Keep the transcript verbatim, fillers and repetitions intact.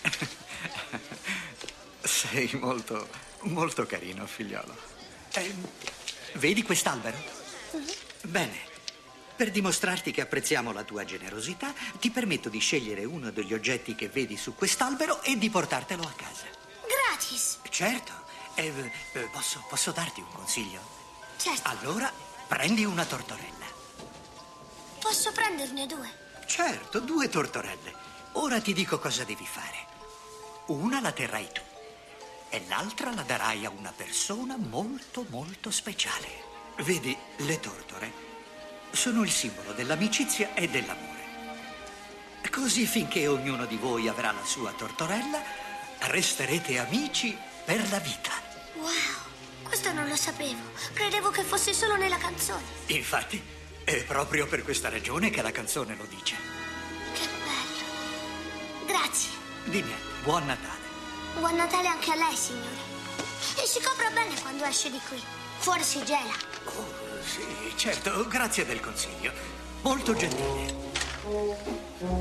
Sei molto, molto carino, figliolo. Eh, vedi quest'albero? Uh-huh. Bene. Per dimostrarti che apprezziamo la tua generosità, ti permetto di scegliere uno degli oggetti che vedi su quest'albero e di portartelo a casa. Gratis. Certo. Eh, eh, posso, posso darti un consiglio? Certo. Allora, prendi una tortorella. Posso prenderne due? Certo, due tortorelle. Ora ti dico cosa devi fare. Una la terrai tu e l'altra la darai a una persona molto, molto speciale. Vedi, le tortore sono il simbolo dell'amicizia e dell'amore. Così, finché ognuno di voi avrà la sua tortorella, resterete amici per la vita. Wow, questo non lo sapevo. Credevo che fosse solo nella canzone. Infatti, è proprio per questa ragione che la canzone lo dice. Che bello. Grazie. Di niente, buon Natale. Buon Natale anche a lei, signore. E si copra bene quando esce di qui. Fuori si gela. Oh, sì, certo, grazie del consiglio. Molto gentile.